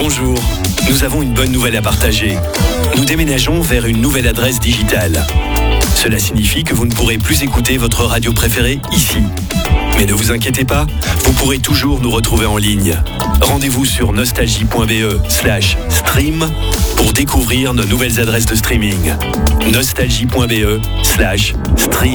Bonjour, nous avons une bonne nouvelle à partager. Nous déménageons vers une nouvelle adresse digitale. Cela signifie que vous ne pourrez plus écouter votre radio préférée ici. Mais ne vous inquiétez pas, vous pourrez toujours nous retrouver en ligne. Rendez-vous sur nostalgie.be/stream pour découvrir nos nouvelles adresses de streaming. nostalgie.be/stream.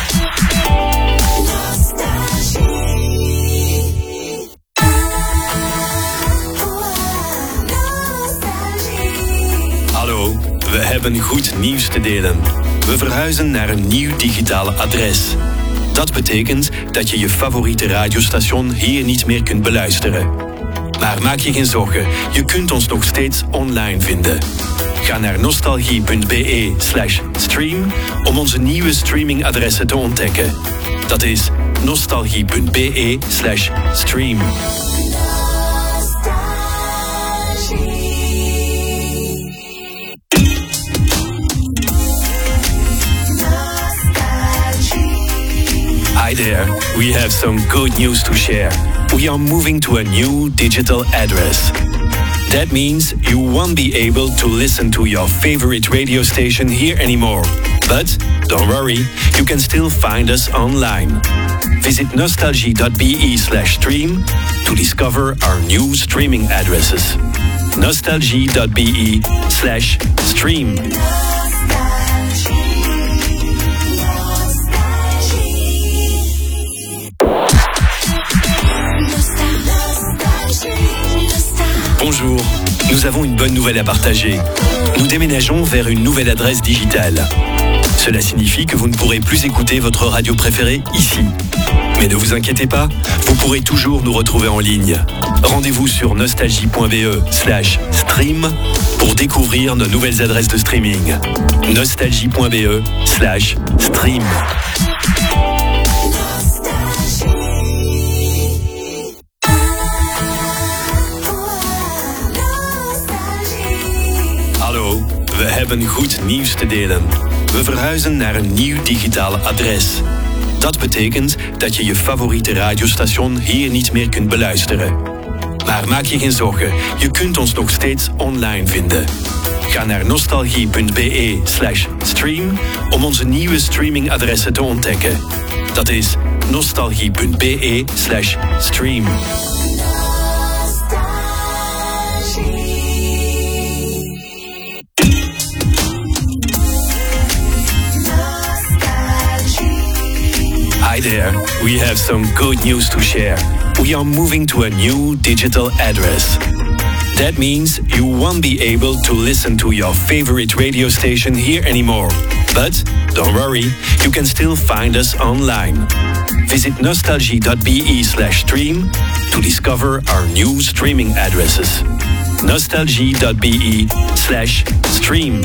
Hallo, we hebben goed nieuws te delen. We verhuizen naar een nieuw digitaal adres. Dat betekent dat je je favoriete radiostation hier niet meer kunt beluisteren. Maar maak je geen zorgen, je kunt ons nog steeds online vinden. Ga naar nostalgie.be/stream om onze nieuwe streamingadressen te ontdekken. Dat is nostalgie.be/stream. Hi there, we have some good news to share. We are moving to a new digital address. That means you won't be able to listen to your favorite radio station here anymore. But don't worry, you can still find us online. Visit nostalgie.be/stream to discover our new streaming addresses. nostalgie.be/stream. Bonjour, nous avons une bonne nouvelle à partager. Nous déménageons vers une nouvelle adresse digitale. Cela signifie que vous ne pourrez plus écouter votre radio préférée ici. Mais ne vous inquiétez pas, vous pourrez toujours nous retrouver en ligne. Rendez-vous sur nostalgie.be/stream pour découvrir nos nouvelles adresses de streaming. nostalgie.be/stream. Hallo, we hebben goed nieuws te delen. We verhuizen naar een nieuw digitaal adres. Dat betekent dat je je favoriete radiostation hier niet meer kunt beluisteren. Maar maak je geen zorgen, je kunt ons nog steeds online vinden. Ga naar nostalgie.be/stream om onze nieuwe streamingadressen te ontdekken. Dat is nostalgie.be/stream. Hi there, we have some good news to share. We are moving to a new digital address. That means you won't be able to listen to your favorite radio station here anymore. But don't worry, you can still find us online. Visit nostalgie.be/stream to discover our new streaming addresses. nostalgie.be/stream.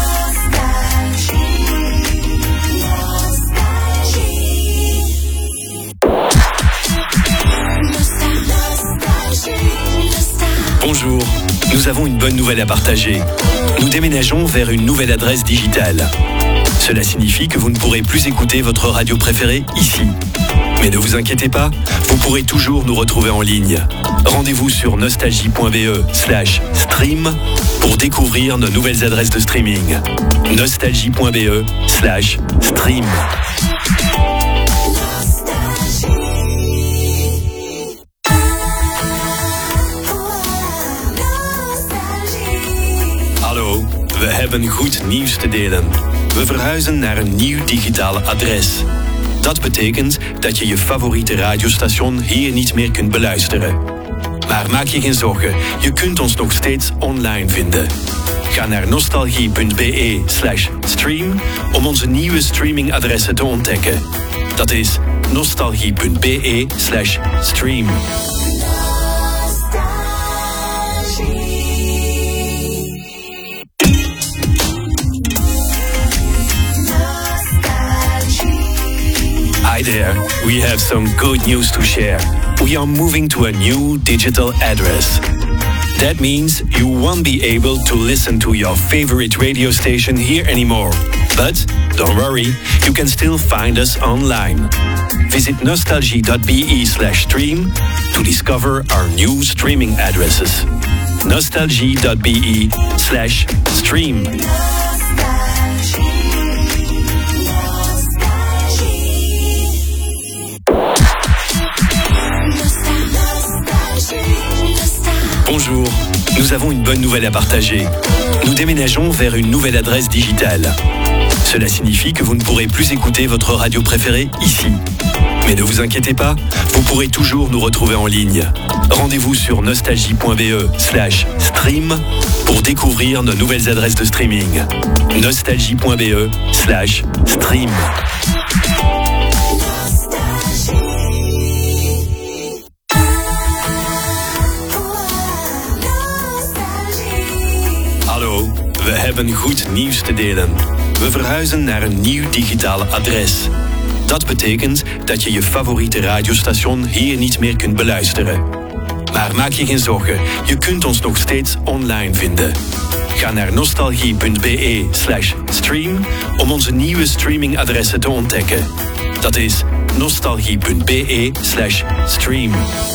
Bonjour, nous avons une bonne nouvelle à partager. Nous déménageons vers une nouvelle adresse digitale. Cela signifie que vous ne pourrez plus écouter votre radio préférée ici. Mais ne vous inquiétez pas, vous pourrez toujours nous retrouver en ligne. Rendez-vous sur nostalgie.be/stream pour découvrir nos nouvelles adresses de streaming. nostalgie.be/stream. Hallo, we hebben goed nieuws te delen. We verhuizen naar een nieuw digitaal adres. Dat betekent dat je je favoriete radiostation hier niet meer kunt beluisteren. Maar maak je geen zorgen, je kunt ons nog steeds online vinden. Ga naar nostalgie.be/stream om onze nieuwe streamingadressen te ontdekken. Dat is nostalgie.be/stream. Hi there, we have some good news to share. We are moving to a new digital address. That means you won't be able to listen to your favorite radio station here anymore. But don't worry, you can still find us online. Visit nostalgie.be/stream to discover our new streaming addresses. nostalgie.be/stream. Bonjour, nous avons une bonne nouvelle à partager. Nous déménageons vers une nouvelle adresse digitale. Cela signifie que vous ne pourrez plus écouter votre radio préférée ici. Mais ne vous inquiétez pas, vous pourrez toujours nous retrouver en ligne. Rendez-vous sur nostalgie.be/stream pour découvrir nos nouvelles adresses de streaming. nostalgie.be/stream. Hallo, we hebben goed nieuws te delen. We verhuizen naar een nieuw digitaal adres. Dat betekent dat je je favoriete radiostation hier niet meer kunt beluisteren. Maar maak je geen zorgen, je kunt ons nog steeds online vinden. Ga naar nostalgie.be/stream om onze nieuwe streamingadressen te ontdekken. Dat is nostalgie.be/stream.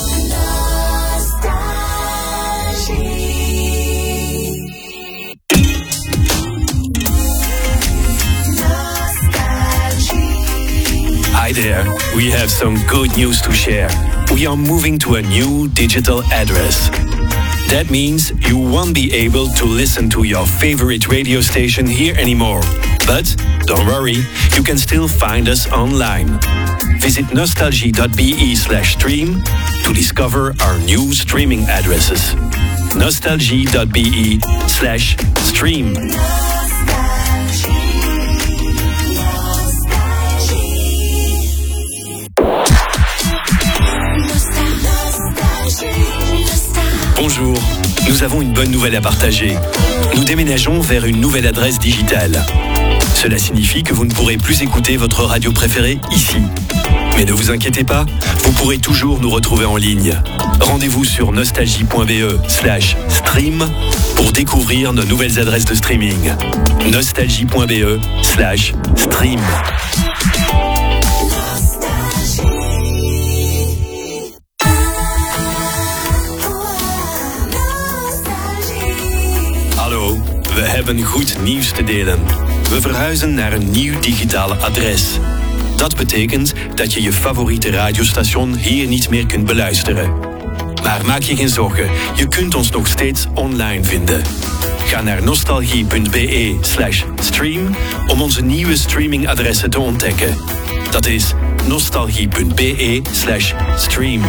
Hi there, we have some good news to share. We are moving to a new digital address. That means you won't be able to listen to your favorite radio station here anymore. But don't worry, you can still find us online. Visit nostalgie.be/stream to discover our new streaming addresses. nostalgie.be/stream. Bonjour, nous avons une bonne nouvelle à partager. Nous déménageons vers une nouvelle adresse digitale. Cela signifie que vous ne pourrez plus écouter votre radio préférée ici. Mais ne vous inquiétez pas, vous pourrez toujours nous retrouver en ligne. Rendez-vous sur nostalgie.be/stream pour découvrir nos nouvelles adresses de streaming. nostalgie.be/stream. Hallo, we hebben goed nieuws te delen. We verhuizen naar een nieuw digitaal adres. Dat betekent dat je je favoriete radiostation hier niet meer kunt beluisteren. Maar maak je geen zorgen, je kunt ons nog steeds online vinden. Ga naar nostalgie.be/stream om onze nieuwe streamingadressen te ontdekken. Dat is nostalgie.be/stream.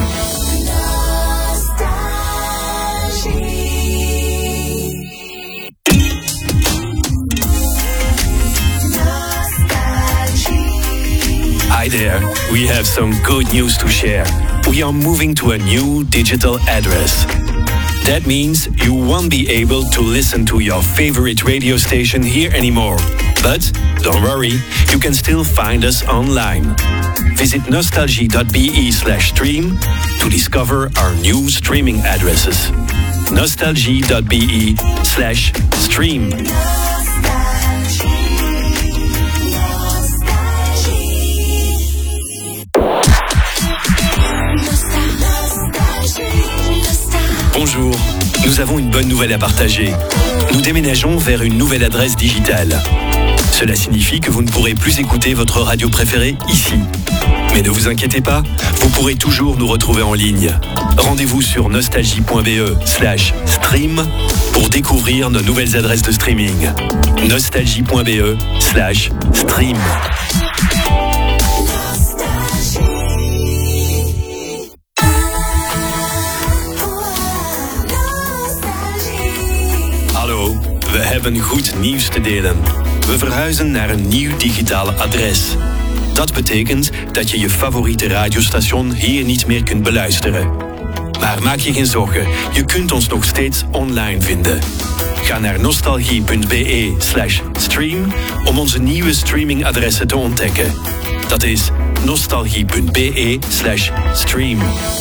Hi there, we have some good news to share. We are moving to a new digital address. That means you won't be able to listen to your favorite radio station here anymore. But don't worry, you can still find us online. Visit nostalgie.be/stream to discover our new streaming addresses. nostalgie.be/stream. Bonjour, nous avons une bonne nouvelle à partager. Nous déménageons vers une nouvelle adresse digitale. Cela signifie que vous ne pourrez plus écouter votre radio préférée ici. Mais ne vous inquiétez pas, vous pourrez toujours nous retrouver en ligne. Rendez-vous sur nostalgie.be/stream pour découvrir nos nouvelles adresses de streaming. nostalgie.be/stream. Hallo, we hebben goed nieuws te delen. We verhuizen naar een nieuw digitaal adres. Dat betekent dat je je favoriete radiostation hier niet meer kunt beluisteren. Maar maak je geen zorgen, je kunt ons nog steeds online vinden. Ga naar nostalgie.be/stream om onze nieuwe streamingadressen te ontdekken. Dat is nostalgie.be/stream.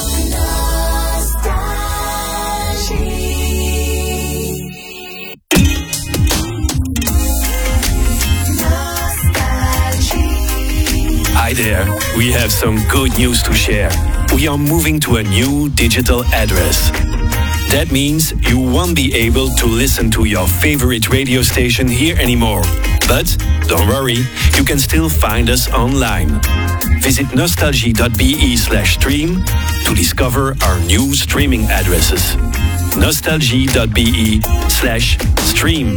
Hi there, we have some good news to share. We are moving to a new digital address. That means you won't be able to listen to your favorite radio station here anymore. But don't worry, you can still find us online. Visit nostalgie.be/stream to discover our new streaming addresses. nostalgie.be/stream.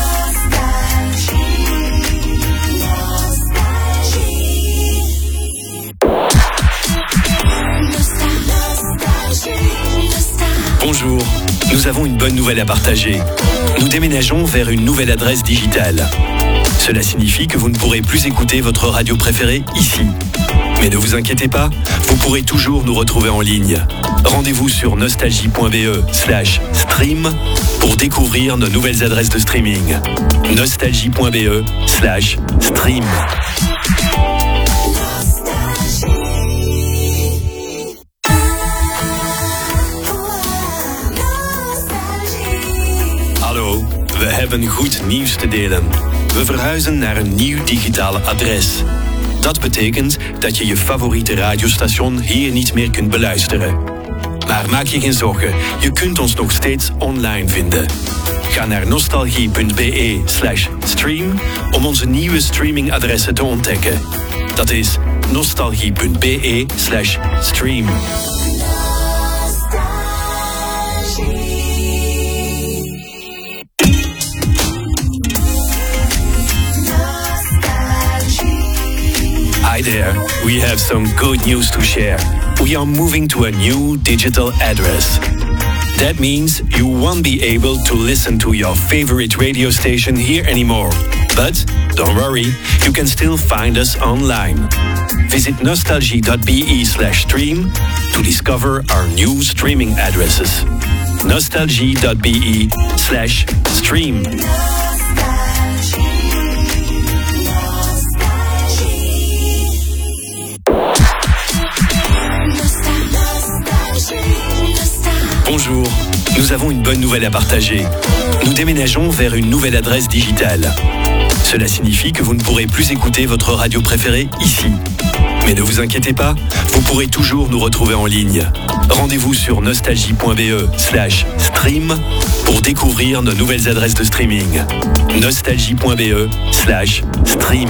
Bonjour, nous avons une bonne nouvelle à partager. Nous déménageons vers une nouvelle adresse digitale. Cela signifie que vous ne pourrez plus écouter votre radio préférée ici. Mais ne vous inquiétez pas, vous pourrez toujours nous retrouver en ligne. Rendez-vous sur nostalgie.be/stream pour découvrir nos nouvelles adresses de streaming. nostalgie.be/stream. Hallo, we hebben goed nieuws te delen. We verhuizen naar een nieuw digitaal adres. Dat betekent dat je je favoriete radiostation hier niet meer kunt beluisteren. Maar maak je geen zorgen, je kunt ons nog steeds online vinden. Ga naar nostalgie.be/stream om onze nieuwe streamingadressen te ontdekken. Dat is nostalgie.be/stream. Hi there, we have some good news to share. We are moving to a new digital address. That means you won't be able to listen to your favorite radio station here anymore. But don't worry, you can still find us online. Visit nostalgie.be/stream to discover our new streaming addresses. nostalgie.be/stream. Bonjour, nous avons une bonne nouvelle à partager. Nous déménageons vers une nouvelle adresse digitale. Cela signifie que vous ne pourrez plus écouter votre radio préférée ici. Mais ne vous inquiétez pas, vous pourrez toujours nous retrouver en ligne. Rendez-vous sur nostalgie.be/stream pour découvrir nos nouvelles adresses de streaming. nostalgie.be/stream.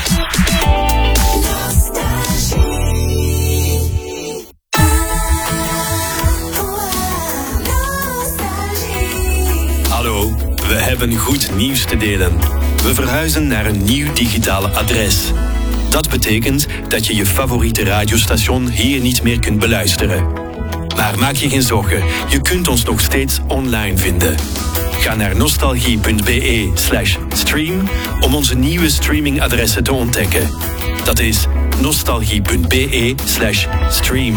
Hallo, we hebben goed nieuws te delen. We verhuizen naar een nieuw digitaal adres. Dat betekent dat je je favoriete radiostation hier niet meer kunt beluisteren. Maar maak je geen zorgen, je kunt ons nog steeds online vinden. Ga naar nostalgie.be/stream om onze nieuwe streamingadressen te ontdekken. Dat is nostalgie.be/stream.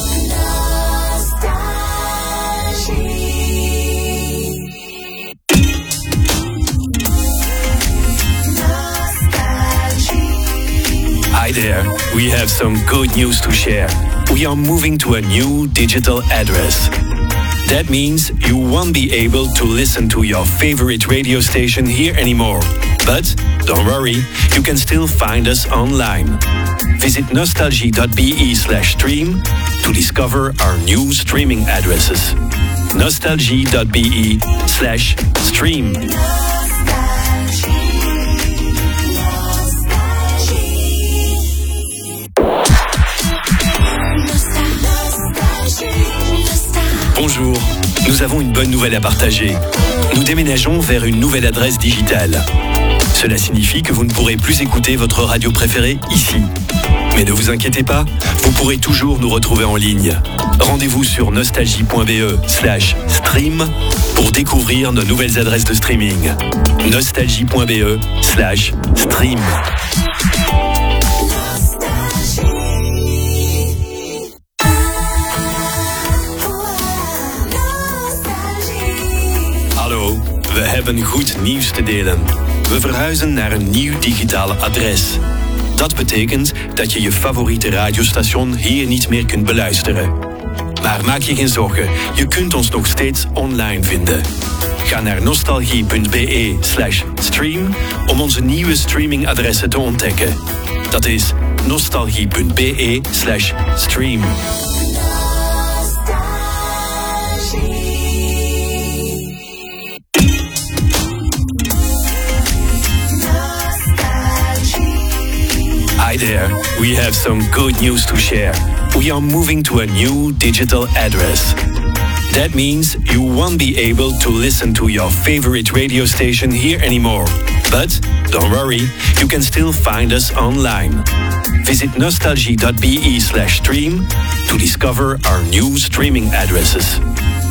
Hi there, we have some good news to share. We are moving to a new digital address. That means you won't be able to listen to your favorite radio station here anymore. But don't worry, you can still find us online. Visit nostalgie.be/stream to discover our new streaming addresses. nostalgie.be/stream. Bonjour, nous avons une bonne nouvelle à partager. Nous déménageons vers une nouvelle adresse digitale. Cela signifie que vous ne pourrez plus écouter votre radio préférée ici. Mais ne vous inquiétez pas, vous pourrez toujours nous retrouver en ligne. Rendez-vous sur nostalgie.be/stream pour découvrir nos nouvelles adresses de streaming. nostalgie.be/stream. Hallo, we hebben goed nieuws te delen. We verhuizen naar een nieuw digitaal adres. Dat betekent dat je je favoriete radiostation hier niet meer kunt beluisteren. Maar maak je geen zorgen, je kunt ons nog steeds online vinden. Ga naar nostalgie.be/stream om onze nieuwe streamingadressen te ontdekken. Dat is nostalgie.be/stream. there, we have some good news to share. We are moving to a new digital address. That means you won't be able to listen to your favorite radio station here anymore. But don't worry, you can still find us online. Visit nostalgie.be/stream to discover our new streaming addresses.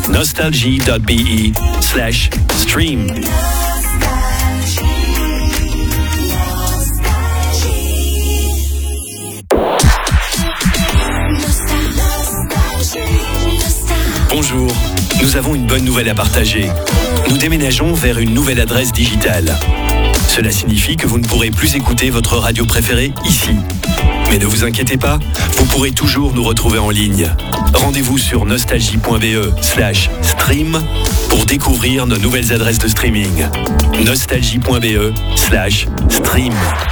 nostalgie.be/stream. Bonjour, nous avons une bonne nouvelle à partager. Nous déménageons vers une nouvelle adresse digitale. Cela signifie que vous ne pourrez plus écouter votre radio préférée ici. Mais ne vous inquiétez pas, vous pourrez toujours nous retrouver en ligne. Rendez-vous sur nostalgie.be/stream pour découvrir nos nouvelles adresses de streaming. nostalgie.be/stream.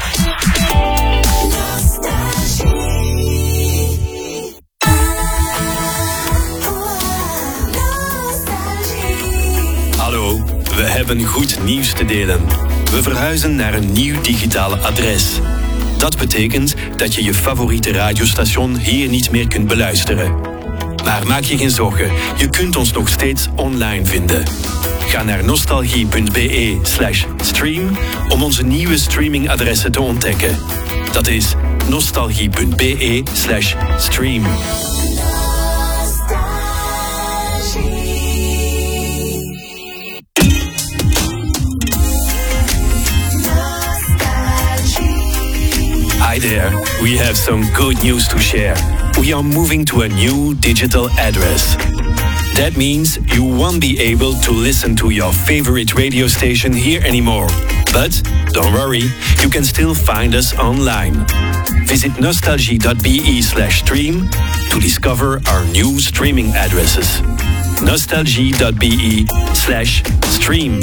Hallo, we hebben goed nieuws te delen. We verhuizen naar een nieuw digitaal adres. Dat betekent dat je je favoriete radiostation hier niet meer kunt beluisteren. Maar maak je geen zorgen, je kunt ons nog steeds online vinden. Ga naar nostalgie.be/stream om onze nieuwe streamingadressen te ontdekken. Dat is nostalgie.be/stream. Hi there, we have some good news to share. We are moving to a new digital address. That means you won't be able to listen to your favorite radio station here anymore. But don't worry, you can still find us online. Visit nostalgie.be/stream to discover our new streaming addresses. nostalgie.be/stream.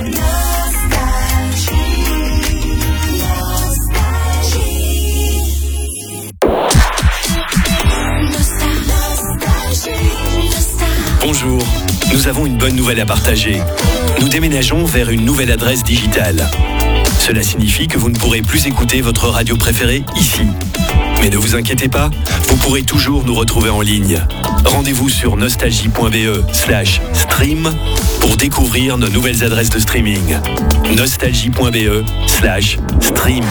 Bonjour, nous avons une bonne nouvelle à partager. Nous déménageons vers une nouvelle adresse digitale. Cela signifie que vous ne pourrez plus écouter votre radio préférée ici. Mais ne vous inquiétez pas, vous pourrez toujours nous retrouver en ligne. Rendez-vous sur nostalgie.be/stream pour découvrir nos nouvelles adresses de streaming. nostalgie.be/stream.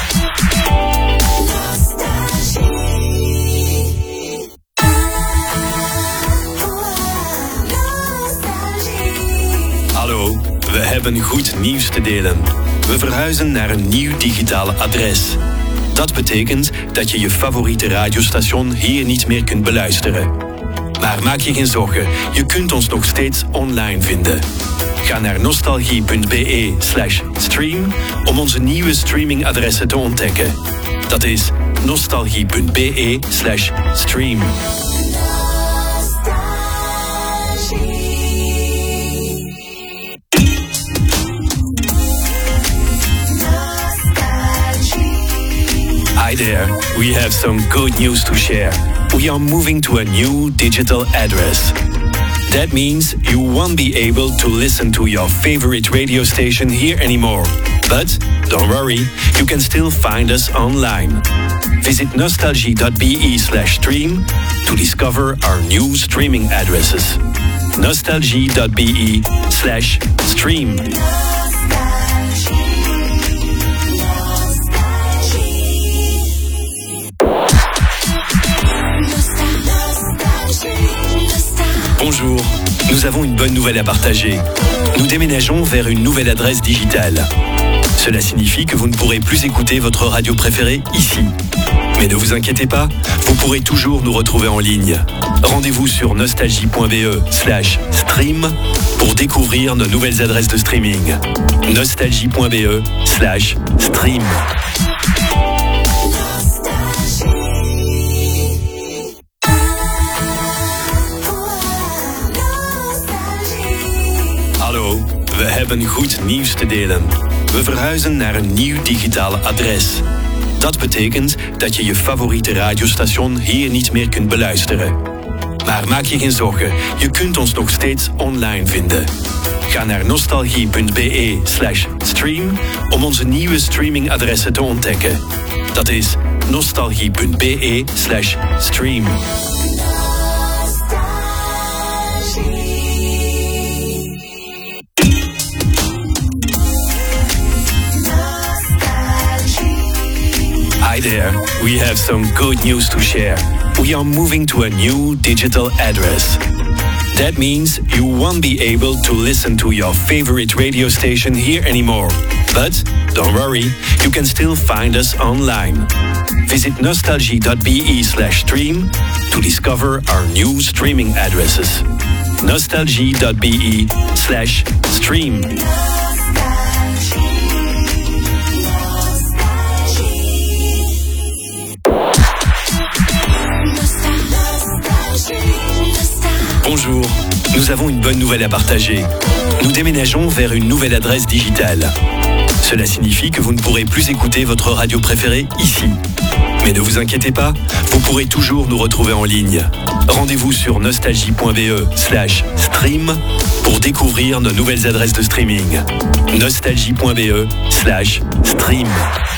Hallo, we hebben goed nieuws te delen. We verhuizen naar een nieuw digitaal adres. Dat betekent dat je je favoriete radiostation hier niet meer kunt beluisteren. Maar maak je geen zorgen, je kunt ons nog steeds online vinden. Ga naar nostalgie.be/stream om onze nieuwe streamingadressen te ontdekken. Dat is nostalgie.be/stream. Hi there, we have some good news to share. We are moving to a new digital address. That means you won't be able to listen to your favorite radio station here anymore. But don't worry, you can still find us online. Visit nostalgie.be/stream to discover our new streaming addresses. nostalgie.be/stream. Bonjour, nous avons une bonne nouvelle à partager. Nous déménageons vers une nouvelle adresse digitale. Cela signifie que vous ne pourrez plus écouter votre radio préférée ici. Mais ne vous inquiétez pas, vous pourrez toujours nous retrouver en ligne. Rendez-vous sur nostalgie.be/stream pour découvrir nos nouvelles adresses de streaming. nostalgie.be/stream. Hallo, we hebben goed nieuws te delen. We verhuizen naar een nieuw digitaal adres. Dat betekent dat je je favoriete radiostation hier niet meer kunt beluisteren. Maar maak je geen zorgen, je kunt ons nog steeds online vinden. Ga naar nostalgie.be/stream om onze nieuwe streamingadressen te ontdekken. Dat is nostalgie.be/stream. Hi there, we have some good news to share. We are moving to a new digital address. That means you won't be able to listen to your favorite radio station here anymore. But don't worry, you can still find us online. Visit nostalgie.be/stream to discover our new streaming addresses. nostalgie.be/stream. Bonjour, nous avons une bonne nouvelle à partager. Nous déménageons vers une nouvelle adresse digitale. Cela signifie que vous ne pourrez plus écouter votre radio préférée ici. Mais ne vous inquiétez pas, vous pourrez toujours nous retrouver en ligne. Rendez-vous sur nostalgie.be/stream pour découvrir nos nouvelles adresses de streaming. nostalgie.be/stream.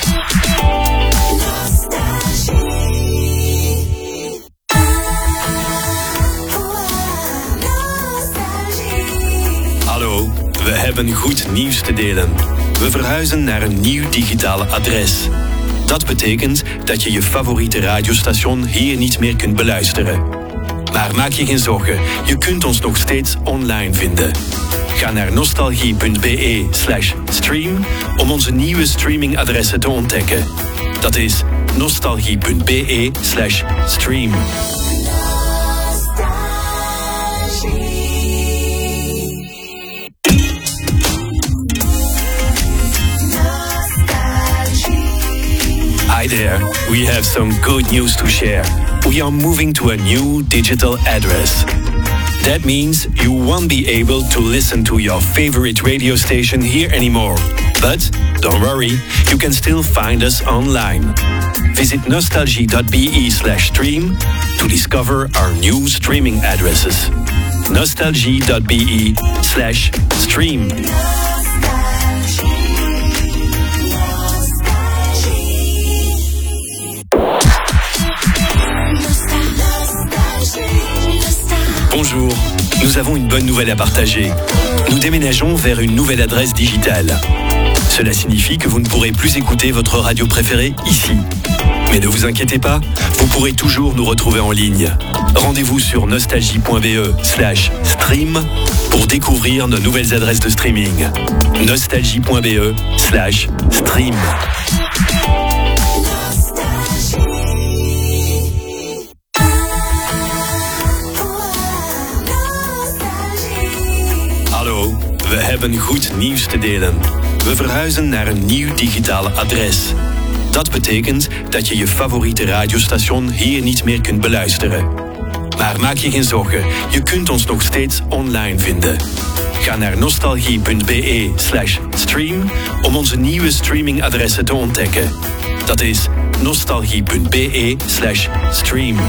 Hallo, we hebben goed nieuws te delen. We verhuizen naar een nieuw digitaal adres. Dat betekent dat je je favoriete radiostation hier niet meer kunt beluisteren. Maar maak je geen zorgen, je kunt ons nog steeds online vinden. Ga naar nostalgie.be/stream om onze nieuwe streamingadressen te ontdekken. Dat is nostalgie.be/stream. Hi there, we have some good news to share. We are moving to a new digital address. That means you won't be able to listen to your favorite radio station here anymore. But don't worry, you can still find us online. Visit nostalgie.be/stream to discover our new streaming addresses. nostalgie.be/stream. Bonjour, nous avons une bonne nouvelle à partager. Nous déménageons vers une nouvelle adresse digitale. Cela signifie que vous ne pourrez plus écouter votre radio préférée ici. Mais ne vous inquiétez pas, vous pourrez toujours nous retrouver en ligne. Rendez-vous sur nostalgie.be/stream pour découvrir nos nouvelles adresses de streaming. nostalgie.be/stream. Hallo, we hebben goed nieuws te delen. We verhuizen naar een nieuw digitaal adres. Dat betekent dat je je favoriete radiostation hier niet meer kunt beluisteren. Maar maak je geen zorgen, je kunt ons nog steeds online vinden. Ga naar nostalgie.be/stream om onze nieuwe streamingadressen te ontdekken. Dat is nostalgie.be/stream.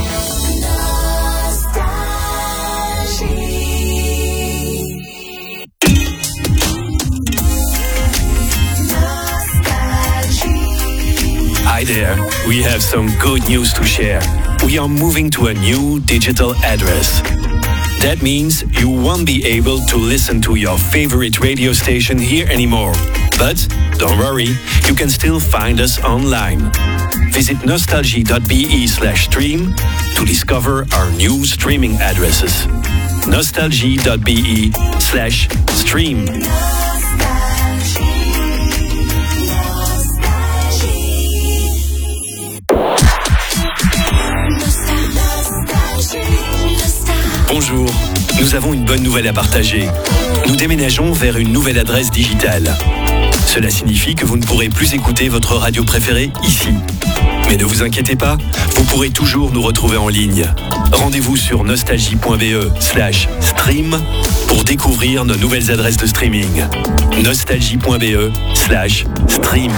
Hi there, we have some good news to share. We are moving to a new digital address. That means you won't be able to listen to your favorite radio station here anymore. But don't worry, you can still find us online. Visit nostalgie.be/stream to discover our new streaming addresses. nostalgie.be/stream. Bonjour, nous avons une bonne nouvelle à partager. Nous déménageons vers une nouvelle adresse digitale. Cela signifie que vous ne pourrez plus écouter votre radio préférée ici. Mais ne vous inquiétez pas, vous pourrez toujours nous retrouver en ligne. Rendez-vous sur nostalgie.be/stream pour découvrir nos nouvelles adresses de streaming. nostalgie.be/stream.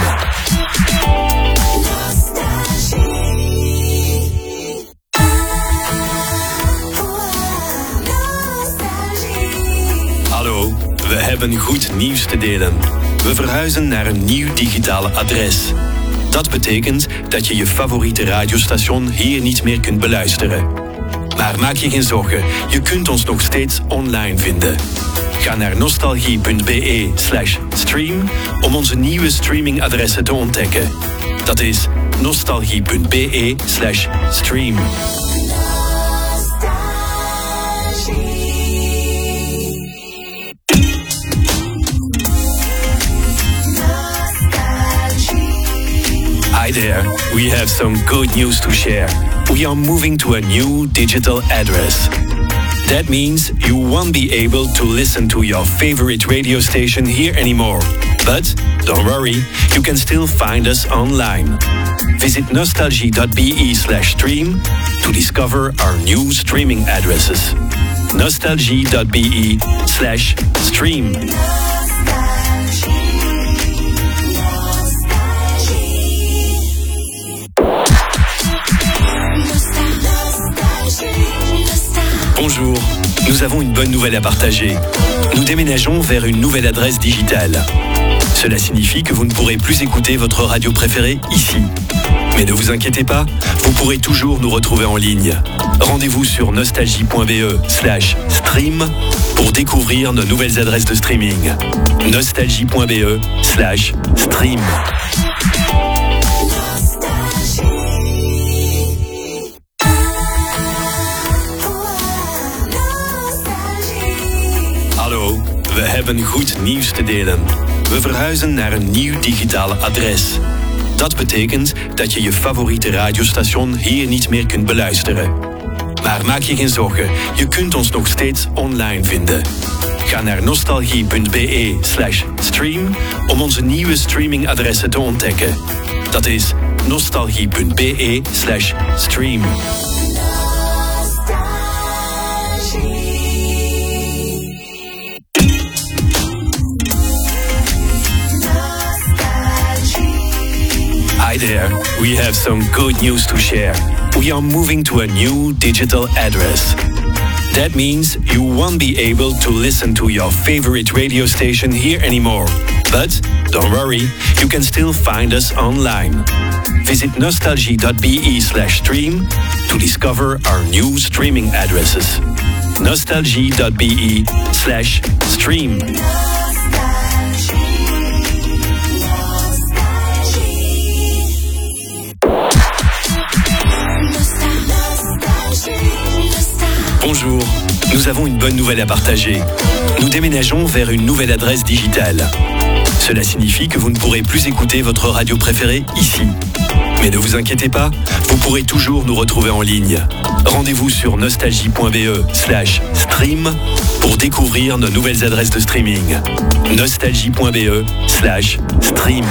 Hallo, we hebben goed nieuws te delen. We verhuizen naar een nieuw digitaal adres. Dat betekent dat je je favoriete radiostation hier niet meer kunt beluisteren. Maar maak je geen zorgen, je kunt ons nog steeds online vinden. Ga naar nostalgie.be/stream om onze nieuwe streamingadressen te ontdekken. Dat is nostalgie.be/stream. Hi there, we have some good news to share. We are moving to a new digital address. That means you won't be able to listen to your favorite radio station here anymore. But don't worry, you can still find us online. Visit nostalgie.be/stream to discover our new streaming addresses. nostalgie.be/stream. Bonjour, nous avons une bonne nouvelle à partager. Nous déménageons vers une nouvelle adresse digitale. Cela signifie que vous ne pourrez plus écouter votre radio préférée ici. Mais ne vous inquiétez pas, vous pourrez toujours nous retrouver en ligne. Rendez-vous sur nostalgie.be/stream pour découvrir nos nouvelles adresses de streaming. nostalgie.be/stream. Hallo, we hebben goed nieuws te delen. We verhuizen naar een nieuw digitale adres. Dat betekent dat je je favoriete radiostation hier niet meer kunt beluisteren. Maar maak je geen zorgen, je kunt ons nog steeds online vinden. Ga naar nostalgie.be/stream om onze nieuwe streamingadressen te ontdekken. Dat is nostalgie.be/stream. Hi there, we have some good news to share. We are moving to a new digital address. That means you won't be able to listen to your favorite radio station here anymore. But don't worry, you can still find us online. Visit nostalgie.be/stream to discover our new streaming addresses. nostalgie.be/stream. Bonjour, nous avons une bonne nouvelle à partager. Nous déménageons vers une nouvelle adresse digitale. Cela signifie que vous ne pourrez plus écouter votre radio préférée ici. Mais ne vous inquiétez pas, vous pourrez toujours nous retrouver en ligne. Rendez-vous sur nostalgie.be/stream pour découvrir nos nouvelles adresses de streaming. nostalgie.be/stream.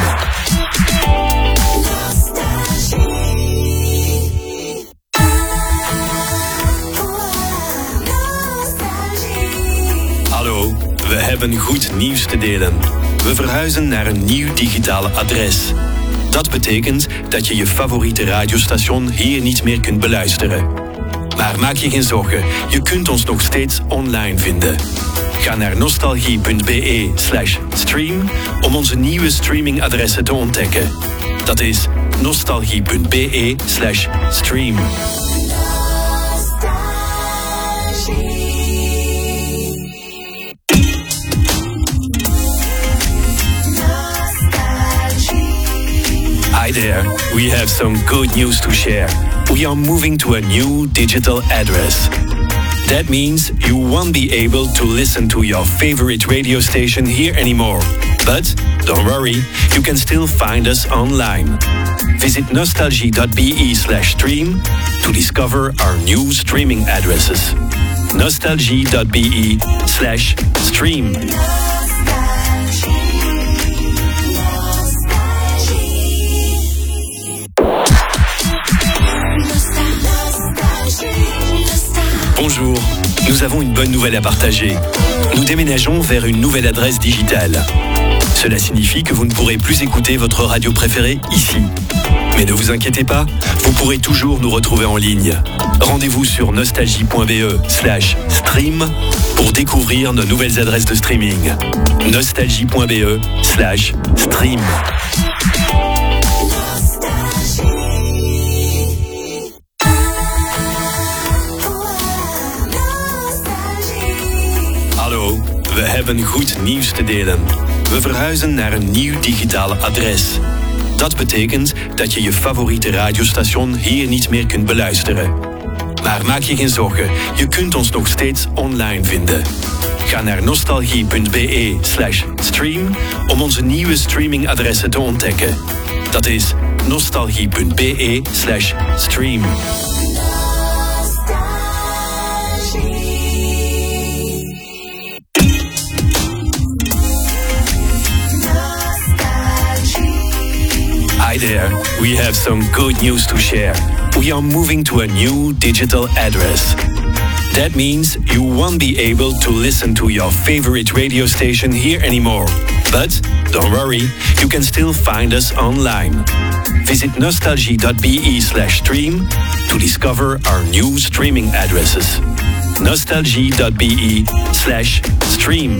Hallo, we hebben goed nieuws te delen. We verhuizen naar een nieuw digitale adres. Dat betekent dat je je favoriete radiostation hier niet meer kunt beluisteren. Maar maak je geen zorgen, je kunt ons nog steeds online vinden. Ga naar nostalgie.be/stream om onze nieuwe streamingadressen te ontdekken. Dat is nostalgie.be/stream. Hi there, we have some good news to share. We are moving to a new digital address. That means you won't be able to listen to your favorite radio station here anymore. But don't worry, you can still find us online. Visit nostalgie.be/stream to discover our new streaming addresses. nostalgie.be/stream. Bonjour, nous avons une bonne nouvelle à partager. Nous déménageons vers une nouvelle adresse digitale. Cela signifie que vous ne pourrez plus écouter votre radio préférée ici. Mais ne vous inquiétez pas, vous pourrez toujours nous retrouver en ligne. Rendez-vous sur nostalgie.be/stream pour découvrir nos nouvelles adresses de streaming. nostalgie.be/stream. hebben goed nieuws te delen. We verhuizen naar een nieuw digitaal adres. Dat betekent dat je je favoriete radiostation hier niet meer kunt beluisteren. Maar maak je geen zorgen, je kunt ons nog steeds online vinden. Ga naar nostalgie.be/stream om onze nieuwe streamingadressen te ontdekken. Dat is nostalgie.be/stream. Hi there, we have some good news to share. We are moving to a new digital address. That means you won't be able to listen to your favorite radio station here anymore. But don't worry, you can still find us online. Visit nostalgie.be/stream to discover our new streaming addresses. nostalgie.be/stream.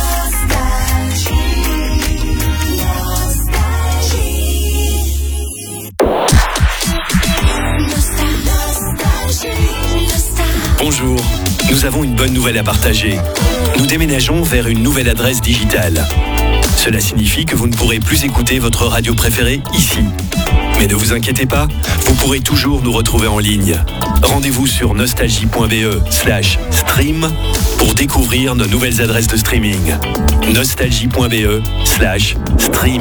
Bonjour, nous avons une bonne nouvelle à partager. Nous déménageons vers une nouvelle adresse digitale. Cela signifie que vous ne pourrez plus écouter votre radio préférée ici. Mais ne vous inquiétez pas, vous pourrez toujours nous retrouver en ligne. Rendez-vous sur nostalgie.be/stream pour découvrir nos nouvelles adresses de streaming. nostalgie.be/stream.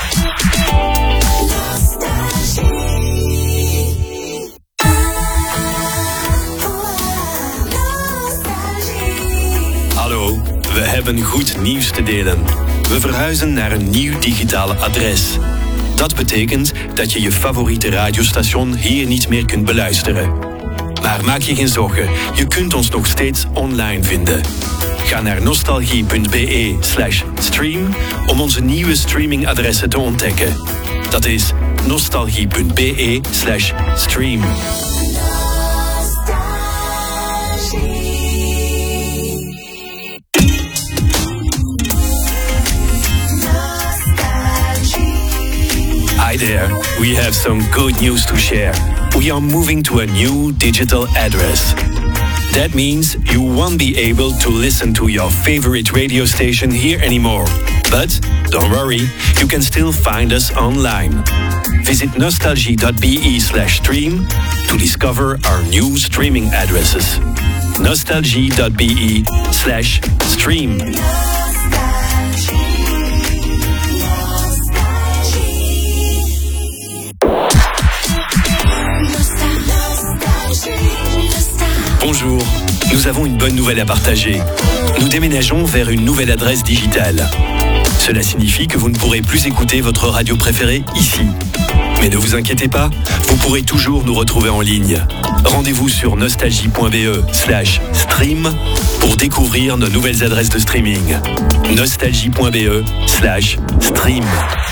Hallo, we hebben goed nieuws te delen. We verhuizen naar een nieuw digitaal adres. Dat betekent dat je je favoriete radiostation hier niet meer kunt beluisteren. Maar maak je geen zorgen, je kunt ons nog steeds online vinden. Ga naar nostalgie.be/stream om onze nieuwe streamingadressen te ontdekken. Dat is nostalgie.be/stream. Hi there, we have some good news to share. We are moving to a new digital address. That means you won't be able to listen to your favorite radio station here anymore. But don't worry, you can still find us online. Visit nostalgie.be/stream to discover our new streaming addresses. nostalgie.be/stream. Bonjour, nous avons une bonne nouvelle à partager. Nous déménageons vers une nouvelle adresse digitale. Cela signifie que vous ne pourrez plus écouter votre radio préférée ici. Mais ne vous inquiétez pas, vous pourrez toujours nous retrouver en ligne. Rendez-vous sur nostalgie.be/stream pour découvrir nos nouvelles adresses de streaming. nostalgie.be/stream.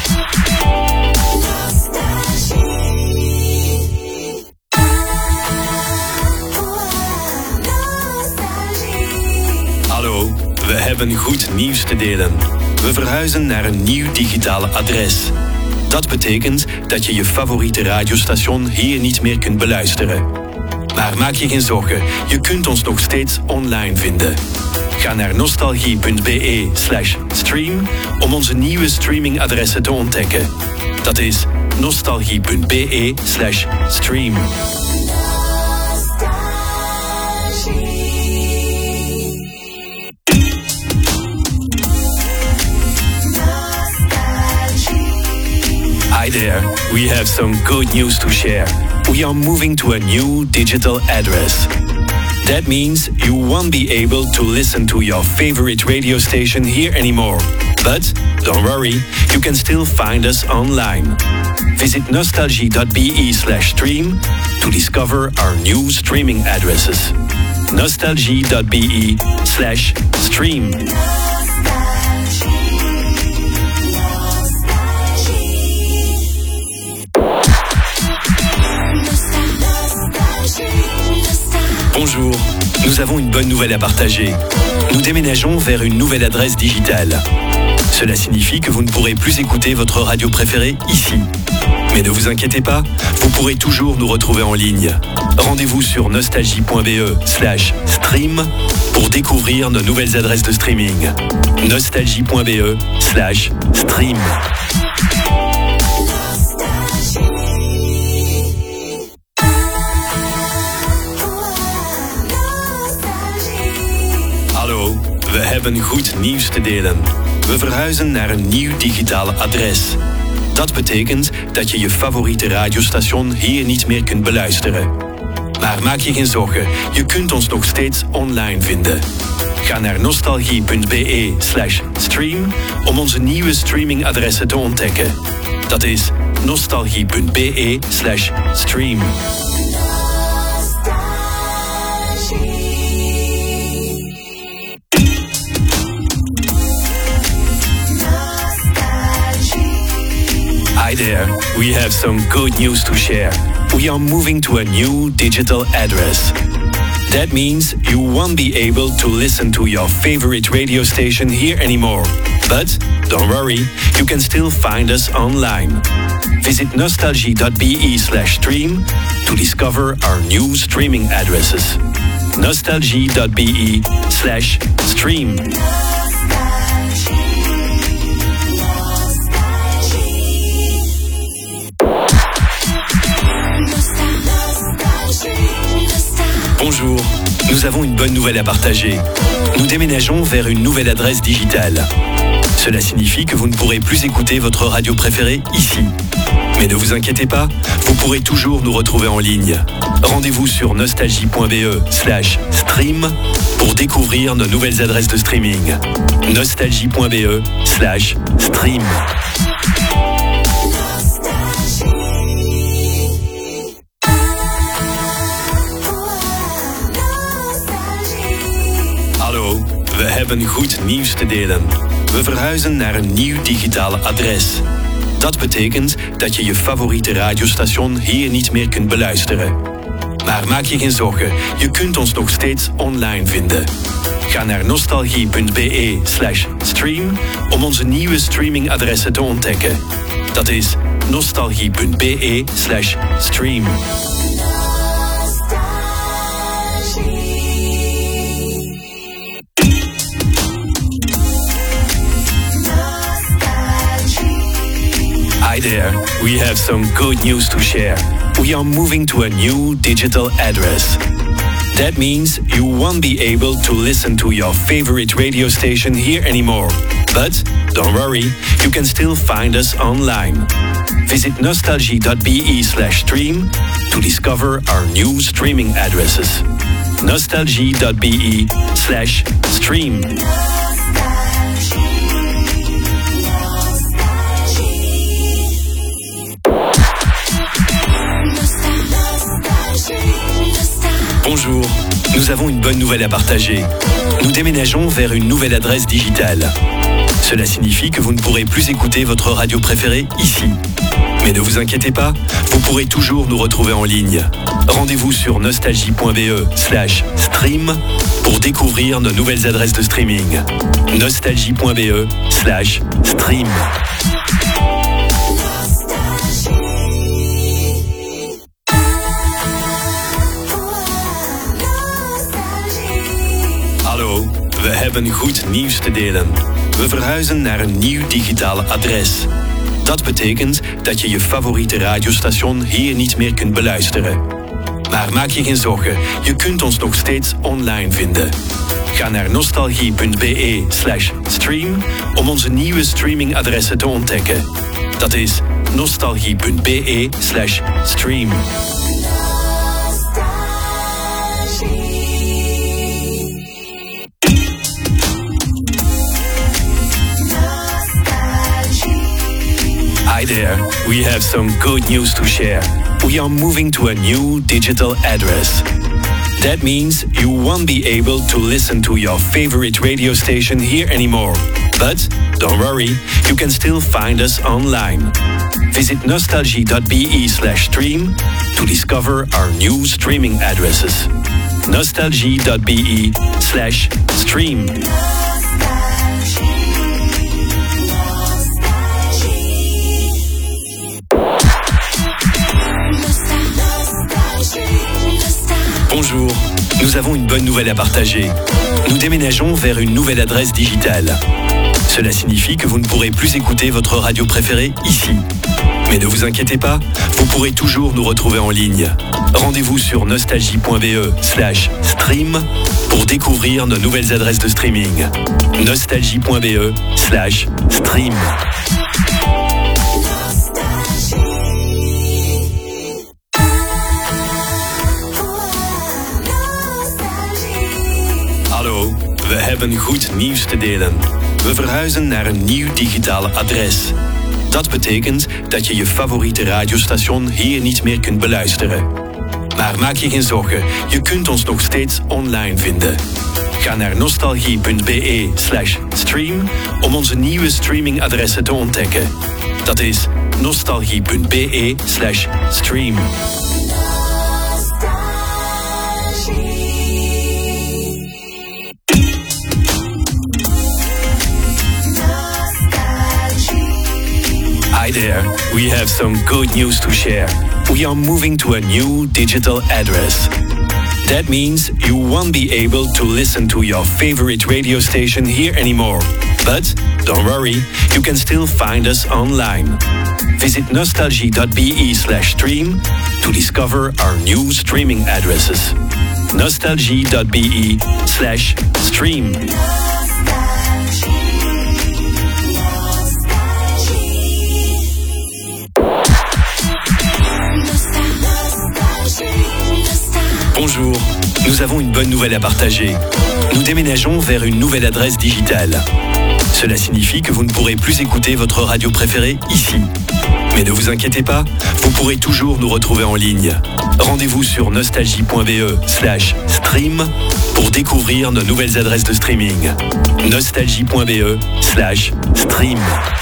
Hallo, we hebben goed nieuws te delen. We verhuizen naar een nieuw digitaal adres. Dat betekent dat je je favoriete radiostation hier niet meer kunt beluisteren. Maar maak je geen zorgen, je kunt ons nog steeds online vinden. Ga naar nostalgie.be/stream om onze nieuwe streamingadressen te ontdekken. Dat is nostalgie.be/stream. Hi there, we have some good news to share. We are moving to a new digital address. That means you won't be able to listen to your favorite radio station here anymore. But don't worry, you can still find us online. Visit nostalgie.be/stream to discover our new streaming addresses. nostalgie.be/stream. Bonjour, nous avons une bonne nouvelle à partager. Nous déménageons vers une nouvelle adresse digitale. Cela signifie que vous ne pourrez plus écouter votre radio préférée ici. Mais ne vous inquiétez pas, vous pourrez toujours nous retrouver en ligne. Rendez-vous sur nostalgie.be/stream pour découvrir nos nouvelles adresses de streaming. nostalgie.be/stream. Hallo, we hebben goed nieuws te delen. We verhuizen naar een nieuw digitaal adres. Dat betekent dat je je favoriete radiostation hier niet meer kunt beluisteren. Maar maak je geen zorgen, je kunt ons nog steeds online vinden. Ga naar nostalgie.be/stream om onze nieuwe streamingadressen te ontdekken. Dat is nostalgie.be/stream. Hi there, we have some good news to share. We are moving to a new digital address. That means you won't be able to listen to your favorite radio station here anymore. But don't worry, you can still find us online. Visit nostalgie.be/stream to discover our new streaming addresses. nostalgie.be/stream. Bonjour, nous avons une bonne nouvelle à partager. Nous déménageons vers une nouvelle adresse digitale. Cela signifie que vous ne pourrez plus écouter votre radio préférée ici. Mais ne vous inquiétez pas, vous pourrez toujours nous retrouver en ligne. Rendez-vous sur nostalgie.be/stream pour découvrir nos nouvelles adresses de streaming. nostalgie.be/stream. Hallo, we hebben goed nieuws te delen. We verhuizen naar een nieuw digitaal adres. Dat betekent dat je je favoriete radiostation hier niet meer kunt beluisteren. Maar maak je geen zorgen, je kunt ons nog steeds online vinden. Ga naar nostalgie.be/stream om onze nieuwe streamingadressen te ontdekken. Dat is nostalgie.be/stream. Hi there, we have some good news to share. We are moving to a new digital address. That means you won't be able to listen to your favorite radio station here anymore. But don't worry, you can still find us online. Visit nostalgie.be/stream to discover our new streaming addresses. nostalgie.be/stream. Bonjour, nous avons une bonne nouvelle à partager. Nous déménageons vers une nouvelle adresse digitale. Cela signifie que vous ne pourrez plus écouter votre radio préférée ici. Mais ne vous inquiétez pas, vous pourrez toujours nous retrouver en ligne. Rendez-vous sur nostalgie.be/stream pour découvrir nos nouvelles adresses de streaming. nostalgie.be/stream. Hallo, we hebben goed nieuws te delen. We verhuizen naar een nieuw digitaal adres. Dat betekent dat je je favoriete radiostation hier niet meer kunt beluisteren. Maar maak je geen zorgen, je kunt ons nog steeds online vinden. Ga naar nostalgie.be/stream om onze nieuwe streamingadressen te ontdekken. Dat is nostalgie.be/stream. Hi there, we have some good news to share. We are moving to a new digital address. That means you won't be able to listen to your favorite radio station here anymore. But don't worry, you can still find us online. Visit nostalgie.be/stream to discover our new streaming addresses. nostalgie.be/stream. nous avons une bonne nouvelle à partager. Nous déménageons vers une nouvelle adresse digitale. Cela signifie que vous ne pourrez plus écouter votre radio préférée ici. Mais ne vous inquiétez pas, vous pourrez toujours nous retrouver en ligne. Rendez-vous sur nostalgie.be/stream pour découvrir nos nouvelles adresses de streaming. nostalgie.be/stream. Hallo, we hebben goed nieuws te delen. We verhuizen naar een nieuw digitaal adres. Dat betekent dat je je favoriete radiostation hier niet meer kunt beluisteren. Maar maak je geen zorgen, je kunt ons nog steeds online vinden. Ga naar nostalgie.be/stream om onze nieuwe streamingadressen te ontdekken. Dat is nostalgie.be/stream. Hi there, we have some good news to share. We are moving to a new digital address. That means you won't be able to listen to your favorite radio station here anymore. But don't worry, you can still find us online. Visit nostalgie.be/stream to discover our new streaming addresses. nostalgie.be/stream. Bonjour, nous avons une bonne nouvelle à partager. Nous déménageons vers une nouvelle adresse digitale. Cela signifie que vous ne pourrez plus écouter votre radio préférée ici. Mais ne vous inquiétez pas, vous pourrez toujours nous retrouver en ligne. Rendez-vous sur nostalgie.be/stream pour découvrir nos nouvelles adresses de streaming. nostalgie.be/stream.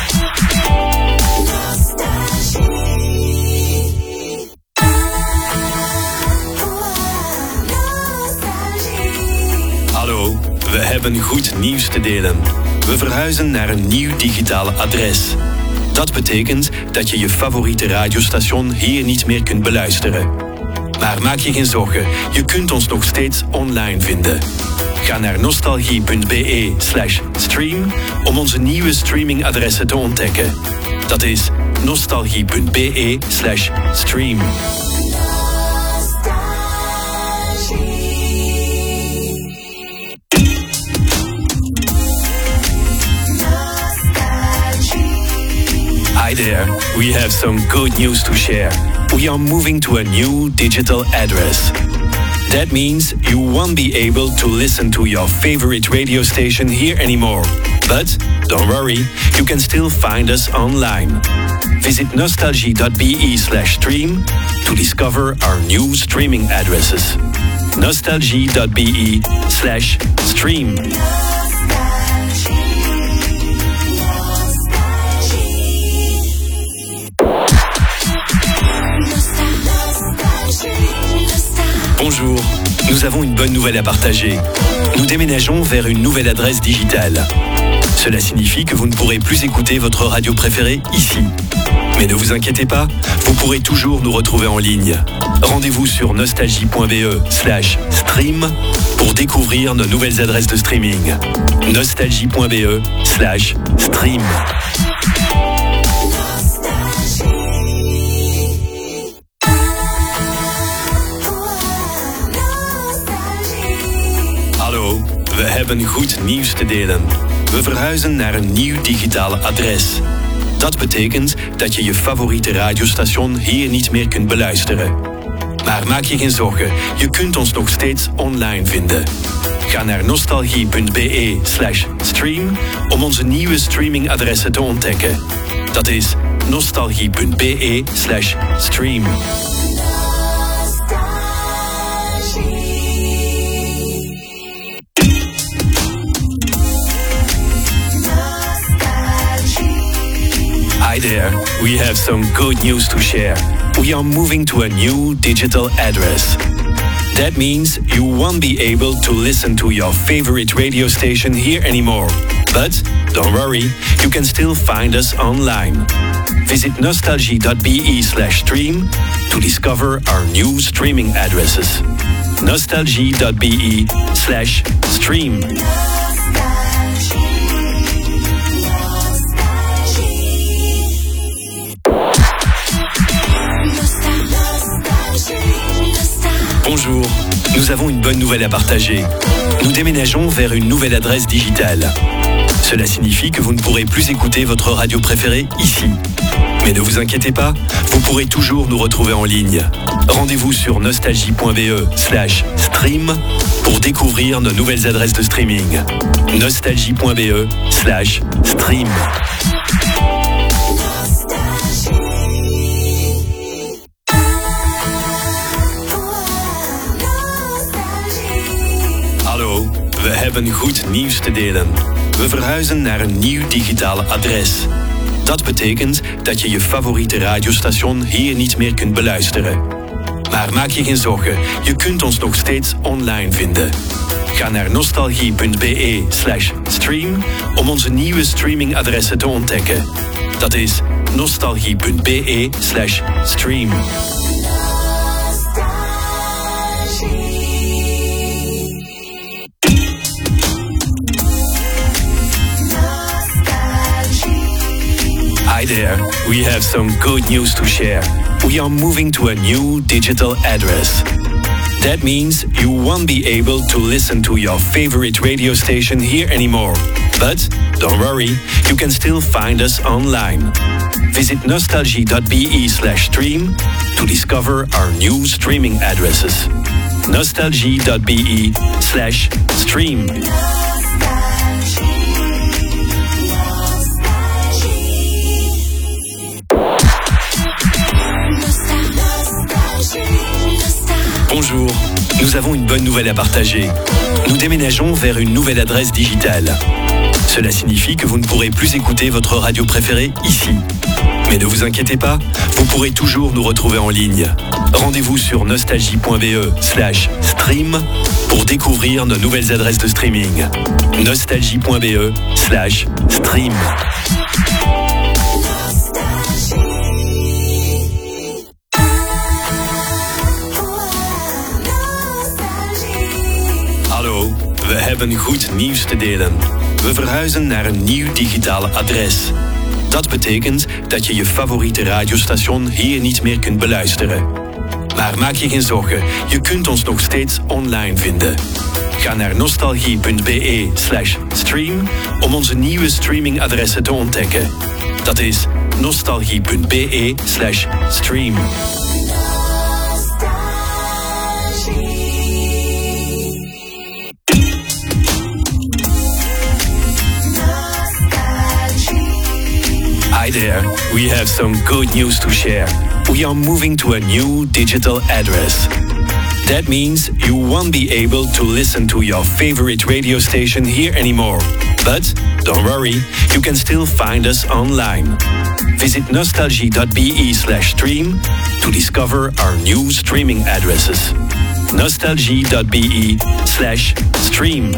Hallo, we hebben goed nieuws te delen. We verhuizen naar een nieuw digitaal adres. Dat betekent dat je je favoriete radiostation hier niet meer kunt beluisteren. Maar maak je geen zorgen, je kunt ons nog steeds online vinden. Ga naar nostalgie.be/stream om onze nieuwe streamingadressen te ontdekken. Dat is nostalgie.be/stream. Hi there, we have some good news to share. We are moving to a new digital address. That means you won't be able to listen to your favorite radio station here anymore. But don't worry, you can still find us online. Visit nostalgie.be/stream to discover our new streaming addresses. nostalgie.be/stream. Bonjour, nous avons une bonne nouvelle à partager. Nous déménageons vers une nouvelle adresse digitale. Cela signifie que vous ne pourrez plus écouter votre radio préférée ici. Mais ne vous inquiétez pas, vous pourrez toujours nous retrouver en ligne. Rendez-vous sur nostalgie.be/stream pour découvrir nos nouvelles adresses de streaming. nostalgie.be/stream. Hallo, we hebben goed nieuws te delen. We verhuizen naar een nieuw digitaal adres. Dat betekent dat je je favoriete radiostation hier niet meer kunt beluisteren. Maar maak je geen zorgen, je kunt ons nog steeds online vinden. Ga naar nostalgie.be/stream om onze nieuwe streamingadressen te ontdekken. Dat is nostalgie.be/stream. Hi there, we have some good news to share. We are moving to a new digital address. That means you won't be able to listen to your favorite radio station here anymore. But don't worry, you can still find us online. Visit nostalgie.be/stream to discover our new streaming addresses. nostalgie.be/stream. Bonjour, nous avons une bonne nouvelle à partager. Nous déménageons vers une nouvelle adresse digitale. Cela signifie que vous ne pourrez plus écouter votre radio préférée ici. Mais ne vous inquiétez pas, vous pourrez toujours nous retrouver en ligne. Rendez-vous sur nostalgie.be/stream pour découvrir nos nouvelles adresses de streaming. nostalgie.be/stream. Hallo, we hebben goed nieuws te delen. We verhuizen naar een nieuw digitaal adres. Dat betekent dat je je favoriete radiostation hier niet meer kunt beluisteren. Maar maak je geen zorgen, je kunt ons nog steeds online vinden. Ga naar nostalgie.be/stream om onze nieuwe streamingadressen te ontdekken. Dat is nostalgie.be/stream. Hi there, we have some good news to share. We are moving to a new digital address. That means you won't be able to listen to your favorite radio station here anymore. But don't worry, you can still find us online. Visit nostalgie.be/stream to discover our new streaming addresses. nostalgie.be/stream. Bonjour, nous avons une bonne nouvelle à partager. Nous déménageons vers une nouvelle adresse digitale. Cela signifie que vous ne pourrez plus écouter votre radio préférée ici. Mais ne vous inquiétez pas, vous pourrez toujours nous retrouver en ligne. Rendez-vous sur nostalgie.be/stream pour découvrir nos nouvelles adresses de streaming. nostalgie.be/stream. Hallo, we hebben goed nieuws te delen. We verhuizen naar een nieuw digitaal adres. Dat betekent dat je je favoriete radiostation hier niet meer kunt beluisteren. Maar maak je geen zorgen, je kunt ons nog steeds online vinden. Ga naar nostalgie.be/stream om onze nieuwe streamingadressen te ontdekken. Dat is nostalgie.be/stream. Hi there, we have some good news to share. We are moving to a new digital address. That means you won't be able to listen to your favorite radio station here anymore. But don't worry, you can still find us online. Visit nostalgie.be/stream to discover our new streaming addresses. nostalgie.be/stream.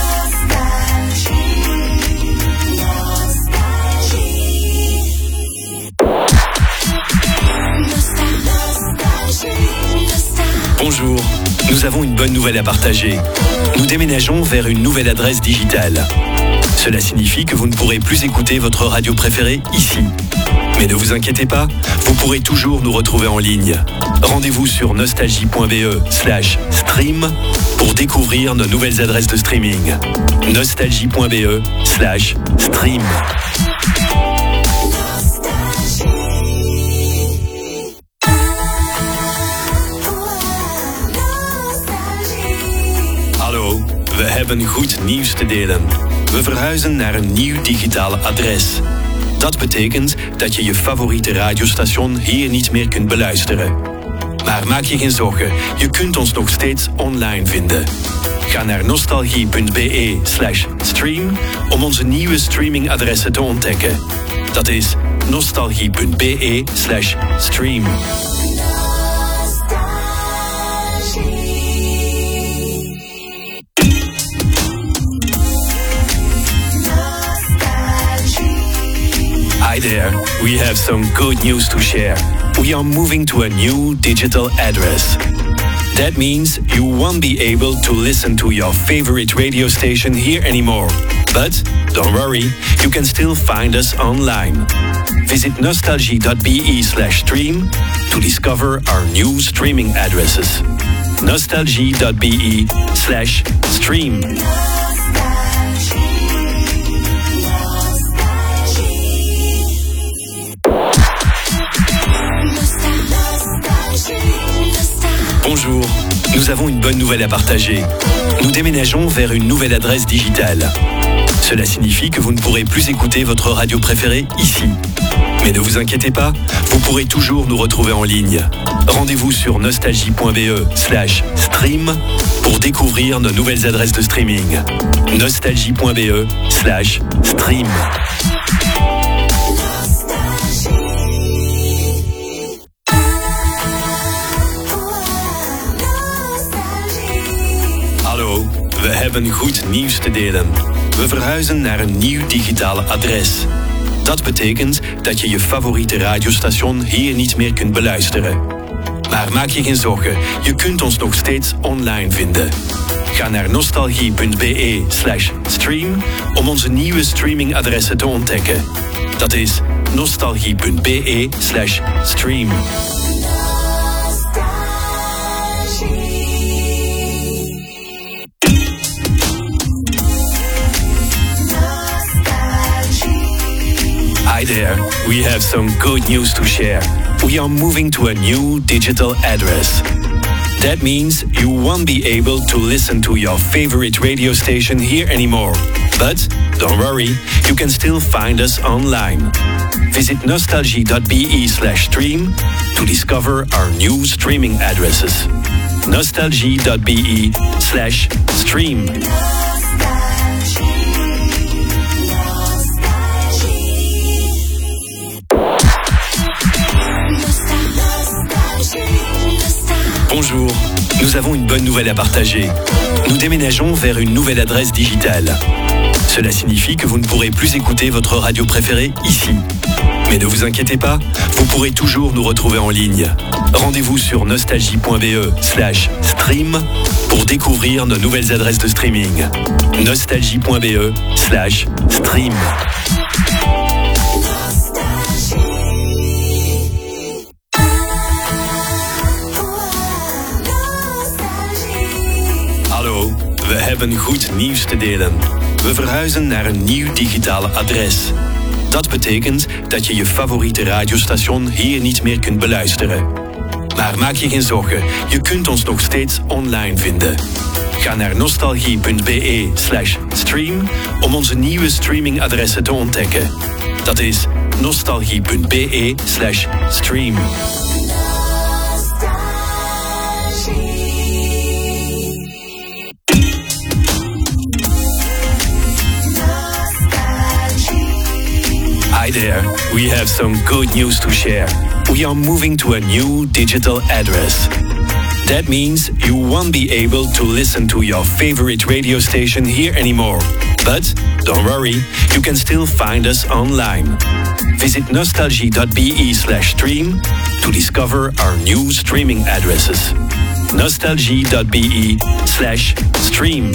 Bonjour, nous avons une bonne nouvelle à partager. Nous déménageons vers une nouvelle adresse digitale. Cela signifie que vous ne pourrez plus écouter votre radio préférée ici. Mais ne vous inquiétez pas, vous pourrez toujours nous retrouver en ligne. Rendez-vous sur nostalgie.be/stream pour découvrir nos nouvelles adresses de streaming. nostalgie.be/stream. Hallo, we hebben goed nieuws te delen. We verhuizen naar een nieuw digitaal adres. Dat betekent dat je je favoriete radiostation hier niet meer kunt beluisteren. Maar maak je geen zorgen, je kunt ons nog steeds online vinden. Ga naar nostalgie.be/stream om onze nieuwe streamingadressen te ontdekken. Dat is nostalgie.be/stream. Hi there, we have some good news to share. We are moving to a new digital address. That means you won't be able to listen to your favorite radio station here anymore. But don't worry, you can still find us online. Visit nostalgie.be/stream to discover our new streaming addresses. nostalgie.be/stream. Bonjour, nous avons une bonne nouvelle à partager. Nous déménageons vers une nouvelle adresse digitale. Cela signifie que vous ne pourrez plus écouter votre radio préférée ici. Mais ne vous inquiétez pas, vous pourrez toujours nous retrouver en ligne. Rendez-vous sur nostalgie.be/stream pour découvrir nos nouvelles adresses de streaming. nostalgie.be/stream. Hallo, we hebben goed nieuws te delen. We verhuizen naar een nieuw digitale adres. Dat betekent dat je je favoriete radiostation hier niet meer kunt beluisteren. Maar maak je geen zorgen, je kunt ons nog steeds online vinden. Ga naar nostalgie.be/stream om onze nieuwe streamingadressen te ontdekken. Dat is nostalgie.be/stream. Hi there, we have some good news to share. We are moving to a new digital address. That means you won't be able to listen to your favorite radio station here anymore. But don't worry, you can still find us online. Visit nostalgie.be/stream to discover our new streaming addresses. nostalgie.be/stream. Bonjour, nous avons une bonne nouvelle à partager. Nous déménageons vers une nouvelle adresse digitale. Cela signifie que vous ne pourrez plus écouter votre radio préférée ici. Mais ne vous inquiétez pas, vous pourrez toujours nous retrouver en ligne. Rendez-vous sur nostalgie.be/stream pour découvrir nos nouvelles adresses de streaming. nostalgie.be/stream. Hallo, we hebben goed nieuws te delen. We verhuizen naar een nieuw digitale adres. Dat betekent dat je je favoriete radiostation hier niet meer kunt beluisteren. Maar maak je geen zorgen, je kunt ons nog steeds online vinden. Ga naar nostalgie.be/stream om onze nieuwe streamingadressen te ontdekken. Dat is nostalgie.be/stream. Hi there, we have some good news to share. We are moving to a new digital address. That means you won't be able to listen to your favorite radio station here anymore. But don't worry, you can still find us online. Visit nostalgie.be/stream to discover our new streaming addresses. nostalgie.be/stream.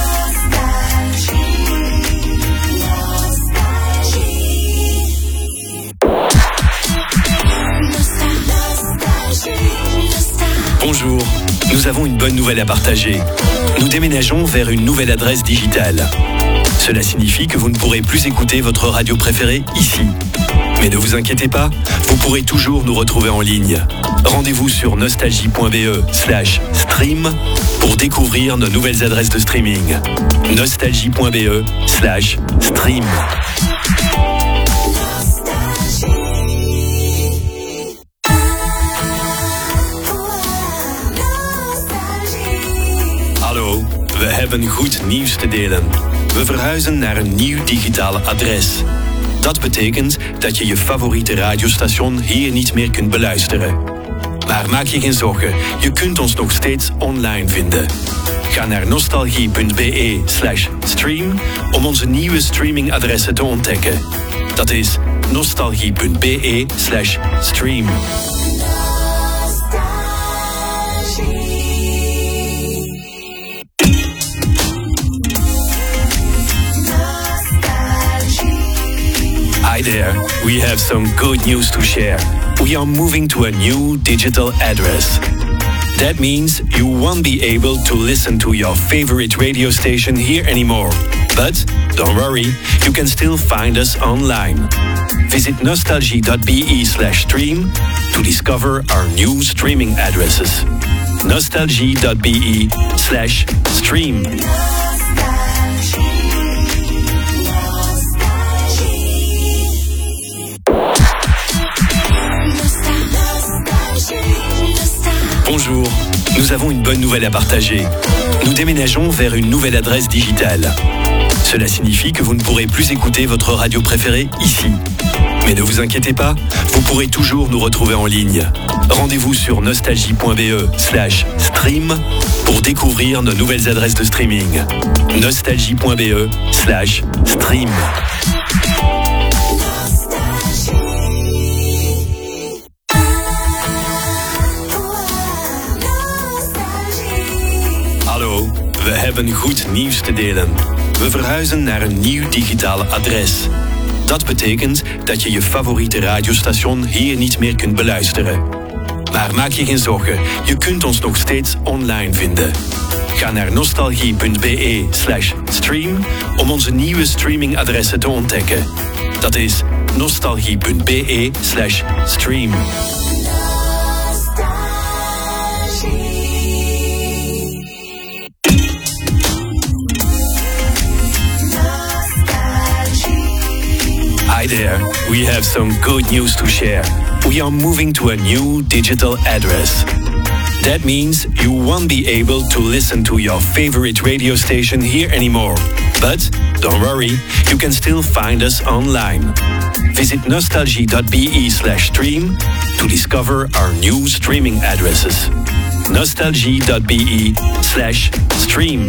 Bonjour, nous avons une bonne nouvelle à partager. Nous déménageons vers une nouvelle adresse digitale. Cela signifie que vous ne pourrez plus écouter votre radio préférée ici. Mais ne vous inquiétez pas, vous pourrez toujours nous retrouver en ligne. Rendez-vous sur nostalgie.be/stream pour découvrir nos nouvelles adresses de streaming. nostalgie.be/stream. Hallo, we hebben goed nieuws te delen. We verhuizen naar een nieuw digitale adres. Dat betekent dat je je favoriete radiostation hier niet meer kunt beluisteren. Maar maak je geen zorgen, je kunt ons nog steeds online vinden. Ga naar nostalgie.be/stream om onze nieuwe streamingadressen te ontdekken. Dat is nostalgie.be/stream. Hi there, we have some good news to share. We are moving to a new digital address. That means you won't be able to listen to your favorite radio station here anymore. But don't worry, you can still find us online. Visit nostalgie.be/stream to discover our new streaming addresses. nostalgie.be/stream. Bonjour, nous avons une bonne nouvelle à partager. Nous déménageons vers une nouvelle adresse digitale. Cela signifie que vous ne pourrez plus écouter votre radio préférée ici. Mais ne vous inquiétez pas, vous pourrez toujours nous retrouver en ligne. Rendez-vous sur nostalgie.be/stream pour découvrir nos nouvelles adresses de streaming. nostalgie.be/stream. Hallo, we hebben goed nieuws te delen. We verhuizen naar een nieuw digitaal adres. Dat betekent dat je je favoriete radiostation hier niet meer kunt beluisteren. Maar maak je geen zorgen, je kunt ons nog steeds online vinden. Ga naar nostalgie.be/stream om onze nieuwe streamingadressen te ontdekken. Dat is nostalgie.be/stream. Hi there, we have some good news to share. We are moving to a new digital address. That means you won't be able to listen to your favorite radio station here anymore. But don't worry, you can still find us online. Visit nostalgie.be/stream to discover our new streaming addresses. nostalgie.be/stream.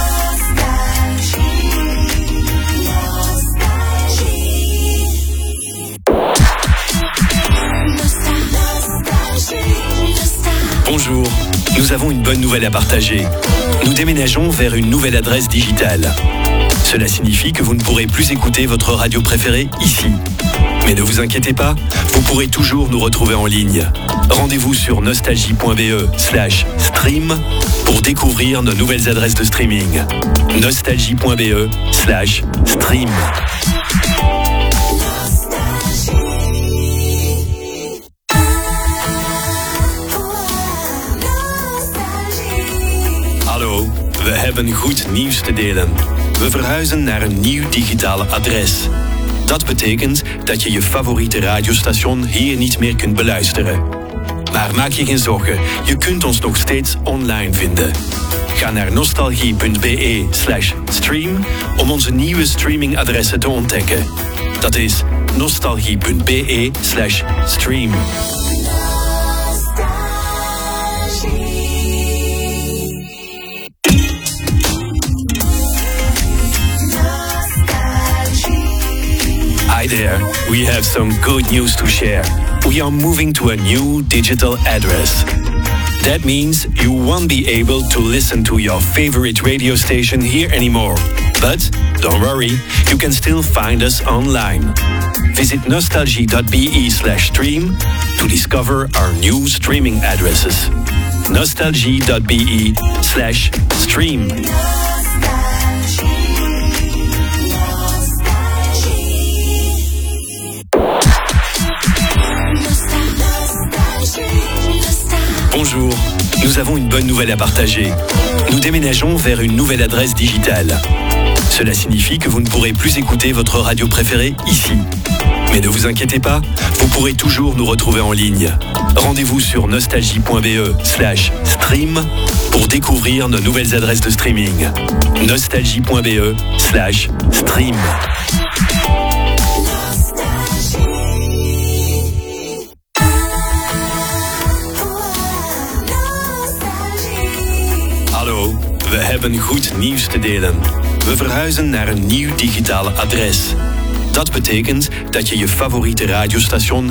Bonjour, nous avons une bonne nouvelle à partager. Nous déménageons vers une nouvelle adresse digitale. Cela signifie que vous ne pourrez plus écouter votre radio préférée ici. Mais ne vous inquiétez pas, vous pourrez toujours nous retrouver en ligne. Rendez-vous sur nostalgie.be/stream pour découvrir nos nouvelles adresses de streaming. nostalgie.be/stream. Hallo, we hebben goed nieuws te delen. We verhuizen naar een nieuw digitaal adres. Dat betekent dat je je favoriete radiostation hier niet meer kunt beluisteren. Maar maak je geen zorgen, je kunt ons nog steeds online vinden. Ga naar nostalgie.be/stream om onze nieuwe streamingadressen te ontdekken. Dat is nostalgie.be/stream. Hi there, we have some good news to share. We are moving to a new digital address. That means you won't be able to listen to your favorite radio station here anymore. But don't worry, you can still find us online. Visit nostalgie.be/stream to discover our new streaming addresses. nostalgie.be/stream. Bonjour, nous avons une bonne nouvelle à partager. Nous déménageons vers une nouvelle adresse digitale. Cela signifie que vous ne pourrez plus écouter votre radio préférée ici. Mais ne vous inquiétez pas, vous pourrez toujours nous retrouver en ligne. Rendez-vous sur nostalgie.be/stream pour découvrir nos nouvelles adresses de streaming. nostalgie.be/stream. Hallo, we hebben goed nieuws te delen. We verhuizen naar een nieuw digitaal adres. Dat betekent dat je je favoriete radiostation